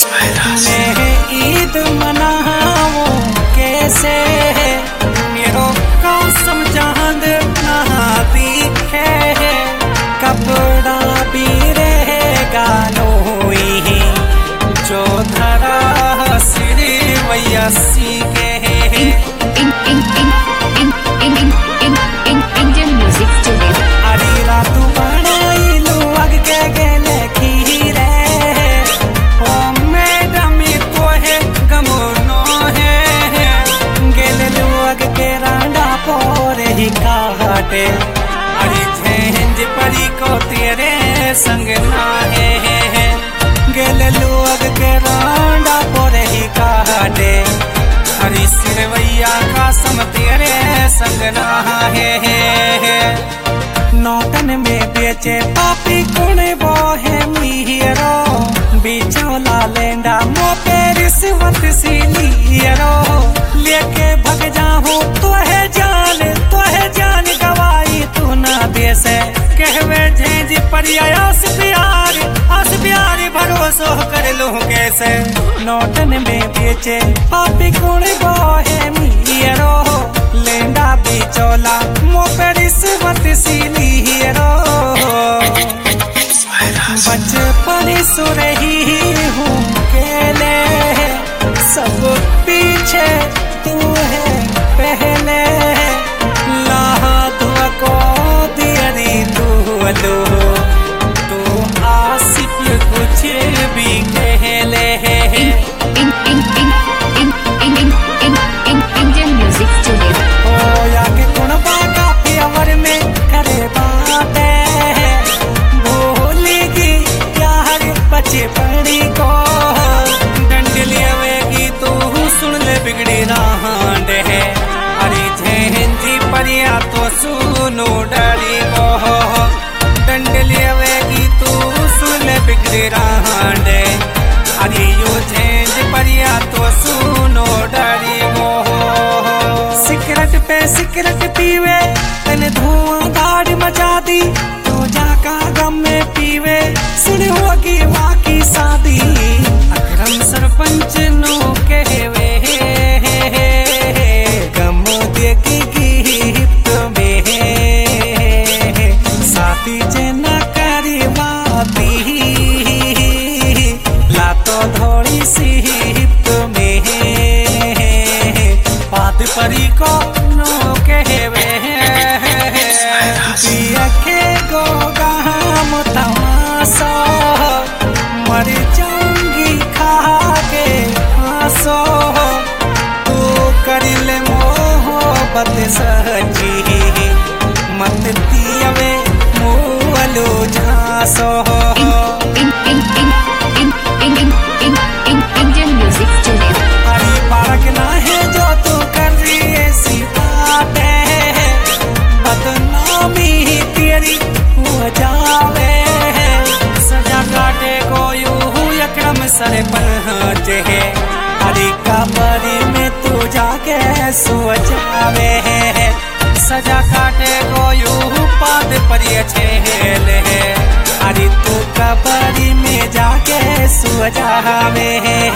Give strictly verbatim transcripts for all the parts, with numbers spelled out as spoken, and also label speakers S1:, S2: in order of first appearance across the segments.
S1: मैं ईद मनाऊं कैसे, मेरो कसम चांद नहाती है, कपड़ा भी रहेगा नोई, जो धरा श्री वैसी के
S2: इंडियन म्यूजिक टुडे।
S1: अरे रात बनाई लुअग के गेले खीरे, ओ मैडम को है गमनो है, गेले लुअग के रांडा पोरे ही काटे, अरे झेंझ परी को तेरे संग ना है, गेले लुअग के रांडा पोरे ही काटे, हरी सिरवैया का सम तेरे संग ना है। नौतन में बेचे पापी कुणे वो है मीरो, बिचौला लेंडा मो पे रिश्वत सी लीरो, लेके भग जाऊं तो है जान, तो है जान गवाई तू ना दे से, कहवे झेंझ परियास प्यार, आस प्यार भरोसा कर लूं कैसे, नौतन में बेचे पापी कुणे वो है मीरो, लेंडा बिचौला मो पे रिश्वत सी लीरो, बचपन सुरही हूँ केले, सब पीछे तू है पहले, लादू को दियरी तू लो, तू आसिफ कुछ भी कहले,
S2: इंडियन म्यूजिक टुडे।
S1: ओ याके कुण बागा प्यावर में करे बाते, भूलेगी प्यार बचपनी को, डंड लियावेगी तू सुन ले बिगड़ी रांड है, अरे झेंझी परिया तो सुनो डरी को, डंड लियावेगी तू सुन ले बिगड़ी रांड, अरे यो झेंझ परिया तो सुनो डरी को, सिगरेट पे सिगरेट पीवे तने धुआं गाड़ मचा दी, तो जाका गम में पीवे सुने होगी माँ की शादी, अकरम सरपंच नो कहवे गम देगी गिफ्ट में, शादी जना करी बाती ला तो धोड़ी सिफ्ट में, पाद परी को नो कहवे दियखे गो गाम तमाशा, मर जाऊंगी खा के आंसो, तू करिले मोहब्बत सच्ची, मत दियवे मुअलो झांसो,
S2: इंडियन म्यूजिक टुडे।
S1: अरे पार्क ना है जो तू कर रही ऐसी बातें, बदनामी तेरी हो जावे, सजा काटे को यूं यक्रम सर पहुँचे, अरे कबरी में तू जाके सो जावे, सजा काटे को यूं पाद परिये छेले, अरे तू कबरी में जाके सो जावे,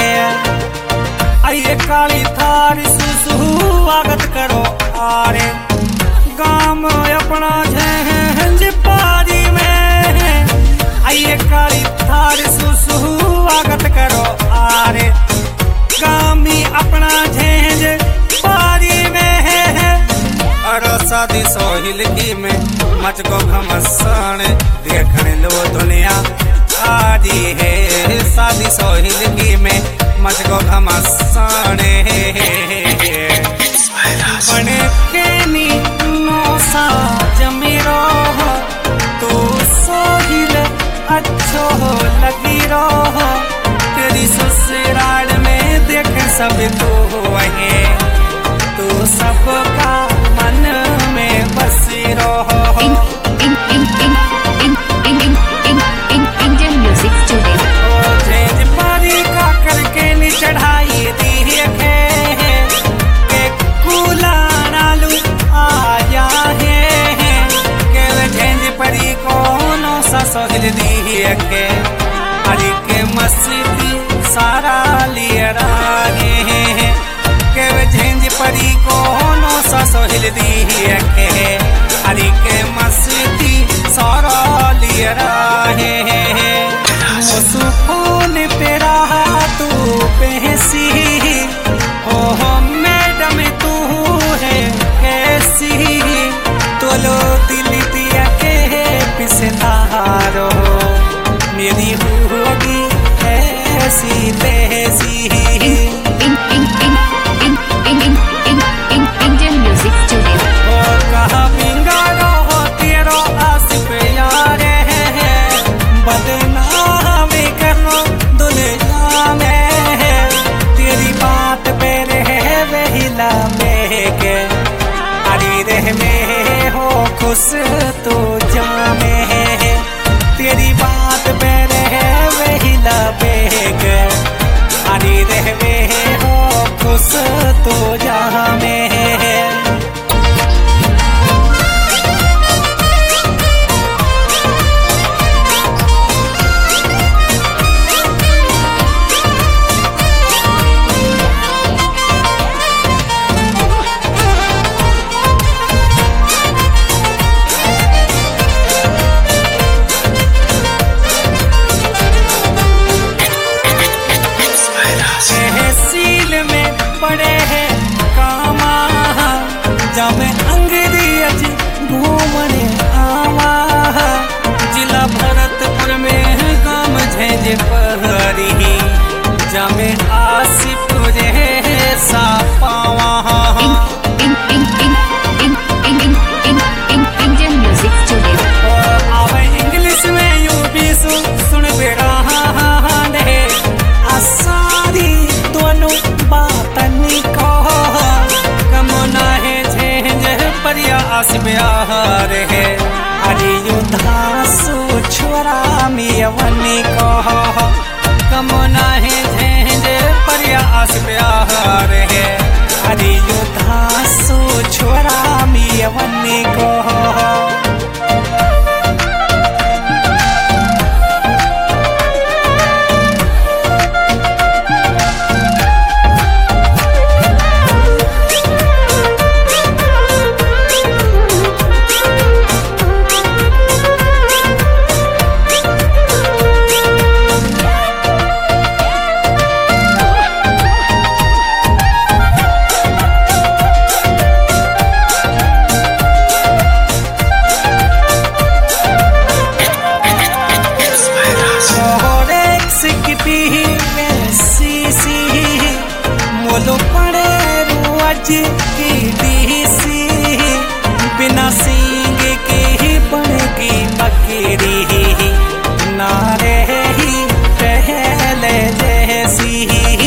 S1: आइए काली थारी सुसुवागत करो आरे, गाम अपना झेंझ पारी में, आइए काली थारी सुसुवागत करो आरे, गामी अपना झेंझ पारी में, अरो शादी सोहिल की में मच को घमसान, देखने लो दुनिया आदि है, शादी सोहिल की में मच को घमसान, बने केनी नौसा जमीरो, तू सोहिल अच्छो लगी रो, तेरी ससुराल में देख सब तू है, तू सबका मन में बसी रहो,
S2: इंडियन म्यूजिक टुडे।
S1: ओ झेंझ पारी का करके नी चढ़ाई दी है, के कूला नालू आया है, के झेंझ परी कोनो सा सोहिल दी है, के अरे के मस्ती सारा दिल दी के हरी के मस्ती सारा लिया रहे वो सुकून पे रहा तू बेहसी ओ मैडम तू है कैसी तो लो दिल दिया के पिसलारो मेरी होगी ऐसी तैसी
S2: Indian music today.
S1: कहा बिंगारो तेरो आस पे यारे बदनाम करो दुनिया में तेरी बात पे रहे वहीला में के अरे रह में हो खुश तो जामे तेरी बात पे रहे वहीला में के अरे रह में हो खुश तो जामे तहसील में पड़े हैं कामा जब अंग्रेज घूमने आवा जिला भरतपुर में काम झेज पहरी जमे आसिफ रे सा पावा
S2: Indian music today.
S1: आवे इंग्लिश में यू भी सुन सुन बेड़ा दे आसारी दोनों बातनी को कमोना है झेंझ परिया आस ब्याह है अरे युद्धासु छोरा मियवनी को कमोना है झेंझ परिया आस ब्याह है अरे युद्धासु छोरा मियवनी को मोलो पड़े रुआज की डीसी बिना सींग की बनेगी बकरी नारे ही पहले जैसी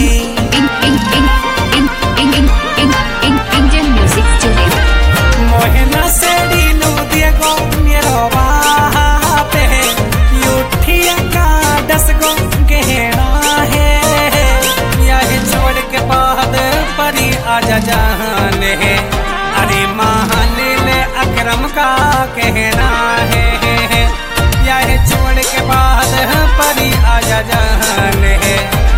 S2: Indian music today.
S1: मोहना से डीलू दिए गो मेरो बापे युठिया का दस गो गहना है यह छोड़ के बाद परी आजा जान है अरे मान ले अकरम का कहना है यह छोड़ के बाद परी आजा जान है